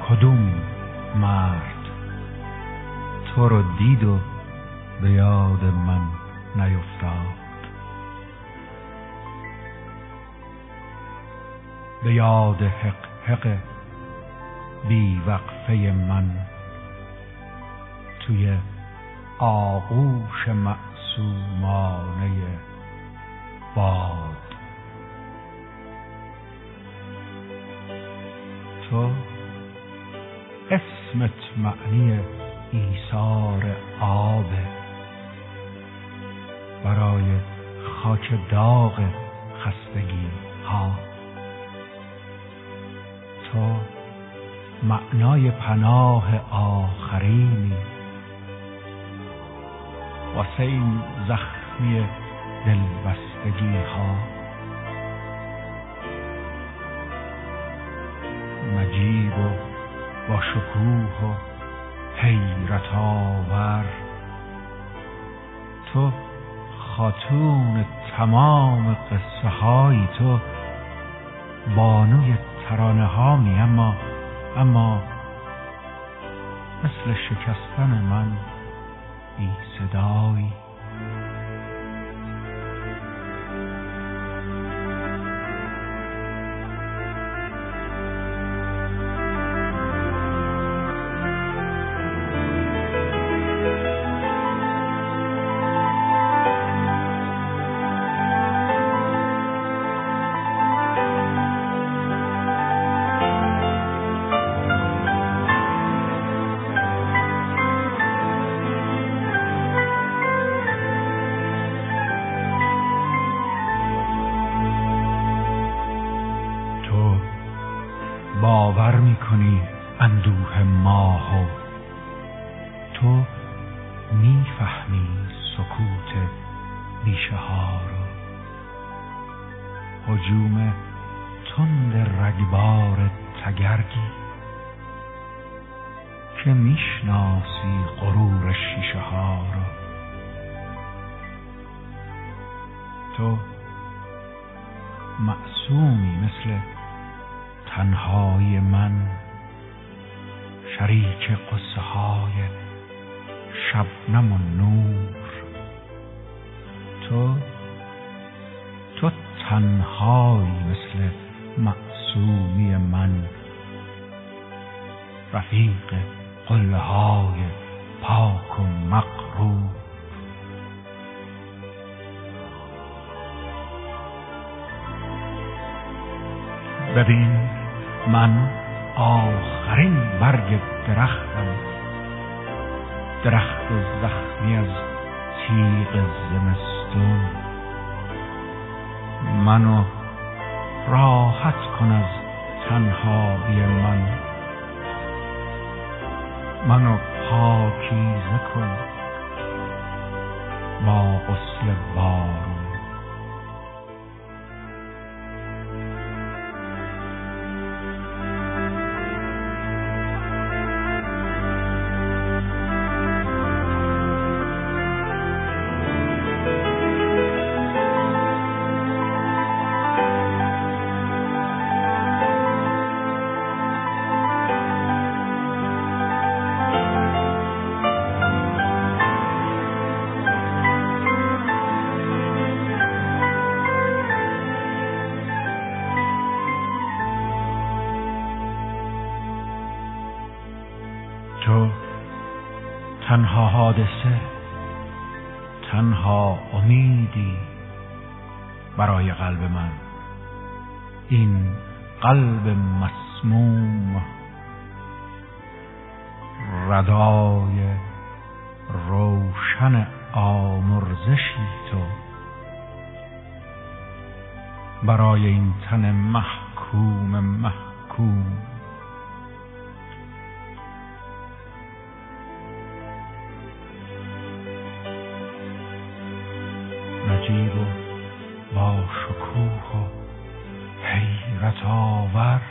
کدوم مرد تو رو دید و به یاد من نیفتاد؟ به یاد حق بی وقفه من توی آغوش معصومانه باد. تو اسمت معنی ایثار آبه برای خاک داغ خستگی ها. تو معنای پناه آخرینی واسه این زخمی دلبستگی ها. مجیب و با شکوه و حیرت آور، تو خاتون تمام قصه های، تو بانوی ترانه هامی، اما مثل شکستن من بی صدایی. باور میکنی اندوه ماهو، تو میفهمی سکوت بیشه ها رو. هجوم تند رگبار تگرگی که میشناسی غرور شیشه ها رو. تو معصومی مثل تنهایی من، شریک قصه های شبنم و نور. تو تنهایی مثل معصومی من، رفیق قله های پاک و مغرور. ببین من آخرین برگ درختم، درخت زخمی از تیغ زمستون. منو راحت کن از تنهایی منو پاکیزه کن با غسل بارون. تو تنها حادثه، تنها امیدی برای قلب من. این قلب مسموم ردای روشن آمرزشی تو برای این تن محکوم. نجیب و با شکوه و حیرت آور،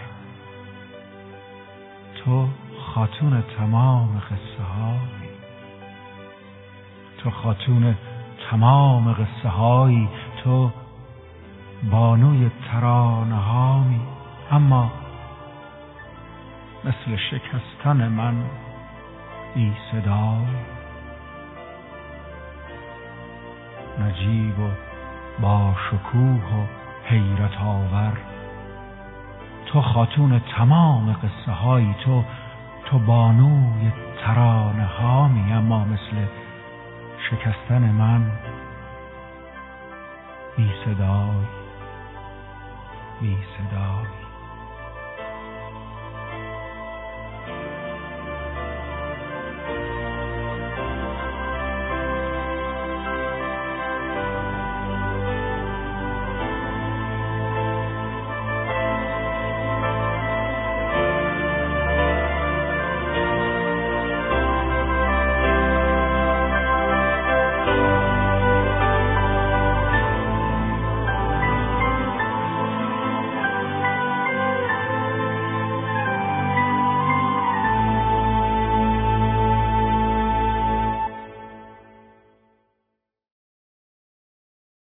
تو خاتون تمام قصه هایی، تو خاتون تمام قصه هایی، تو بانوی ترانه هایی، اما مثل شکستن من بی صدای. نجیب و با شکوه و حیرت آور، تو خاتون تمام قصه های، تو بانوی ترانه ها می، اما مثل شکستن من بی صدای.